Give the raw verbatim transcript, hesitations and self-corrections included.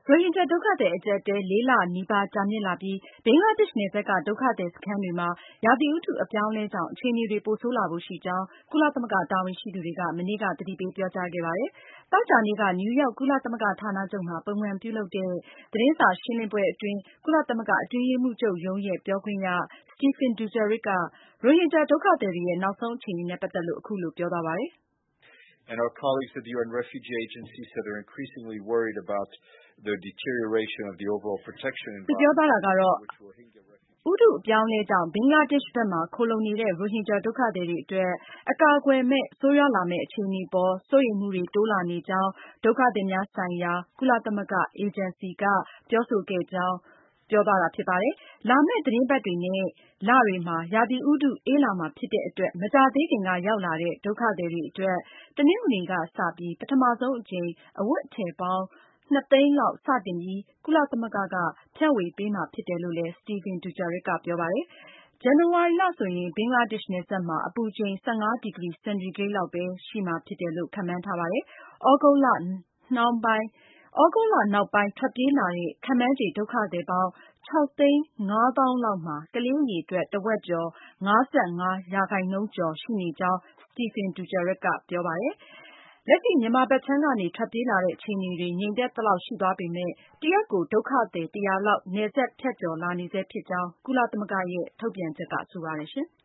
ရိုဟင်ဂျာဒုက္ခသည်အကျပ်အတည်း လေးလနီးပါးကြာမြင့်လာပြီး ဘင်္ဂလားဒေ့ရှ်နယ်စပ်က ဒုက္ခသည်စခန်းတွေမှာ ရာသီဥတုအပြောင်းအလဲကြောင့် အခြေအနေတွေ ပိုဆိုးလာဖို့ရှိကြောင်း ကုလသမဂ္ဂတာဝန်ရှိသူတွေက မနေ့က သတိပေးပြောကြားခဲ့ပါတယ်။ သောကြာနေ့က နယူးရောက် ကုလသမဂ္ဂဌာနချုပ်မှာ ပုံမှန်ပြုလုပ်တဲ့ သတင်းစာရှင်းလင်းပွဲအတွင်း ကုလသမဂ္ဂအတွင်းရေးမှူးချုပ်ရုံးရဲ့ ပြောခွင့်ရ Stéphane Dujarric က ရိုဟင်ဂျာဒုက္ခသည်တွေရဲ့ နောက်ဆုံးအခြေအနေနဲ့ ပတ်သက်လို့ အခုလိုပြောသွားပါတယ်။ And our colleagues at the U N Refugee Agency said they're increasingly worried about the deterioration of the overall protection environment. သူပြောသွားတာကတော့ ဥတုအပြောင်းအလဲကြောင့် ဘင်္ဂလားဒေ့ရှ်ဘက်မှာ ခိုလှုံနေတဲ့ ရိုဟင်ဂျာဒုက္ခသည်တွေအတွက် အကာအကွယ်မဲ့ ဆိုးရွားလာမယ့်အခြေအနေအပေါ် စိုးရိမ်မှုတွေ တိုးလာနေကြောင်း ဒုက္ခသည်များဆိုင်ရာ ကုလသမဂ္ဂအေဂျင်စီက ပြောဆိုခဲ့ကြောင်း ပြောသွားတာဖြစ်ပါတယ်။ လာမယ့် သီတင်းပတ်တွေနဲ့ လတွေမှာ ရာသီဥတုအေးလာမှာဖြစ်တဲ့အတွက် မကြာသေးခင်က ရောက်လာတဲ့ ဒုက္ခသည်တွေအတွက် တနင်္ဂနွေနေ့ကစပြီး ပထမဆုံးအကြိမ် အဝတ်အထည်ပေါင်း နှစ်သိန်းလောက် စတင်ပြီး ကုလသမဂ္ဂက ဖြန့်ဝေပေးမှာဖြစ်တယ်လို့လည်း Stéphane Dujarric ကပြောပါတယ်။ ဇန်နဝါရီလဆိုရင် ဘင်္ဂလားဒေ့ရှ်နယ်စပ်မှာ အပူချိန် ၁၅ ဒီဂရီစင်တီဂရိတ်လောက်ပဲ ရှိမှာဖြစ်တယ်လို့ ခန့်မှန်းထားပါတယ်။ သြဂုတ်လနှောင်းပိုင်း နောက်ပိုင်း ထွက်ပြေးလာတဲ့ ခန့်မှန်းခြေ ဒုက္ခသည်ပေါင်း ခြောက်သိန်း ငါးသောင်းလောက်မှာ ကလေးအရေအတွက် တဝက်ကျော် ၅၅ ရာခိုင်နှုန်းကျော် ရှိနေကြောင်း Stéphane Dujarric ကပြောပါတယ်။ လက်ရှိ မြန်မာဘက်ခြမ်းကနေ ထွက်ပြေးလာတဲ့ အခြေအနေတွေ ငြိမ်သက်သလောက်ရှိသွားပေမယ့် တရက်ကို ဒုက္ခသည် တရာလောက် နယ်စပ်ဖြတ်ကျော်လာနေဆဲဖြစ်ကြောင်း ကုလသမဂ္ဂရဲ့ ထုတ်ပြန်ချက်က ဆိုပါတယ်ရှင်။